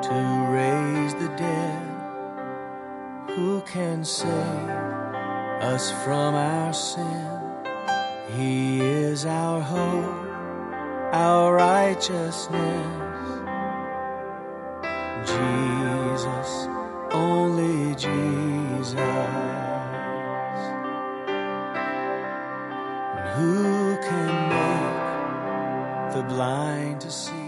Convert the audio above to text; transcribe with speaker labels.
Speaker 1: to raise the dead. Who can save us from our sin? He is our hope, our righteousness. Jesus, only Jesus. And who can make the blind to see?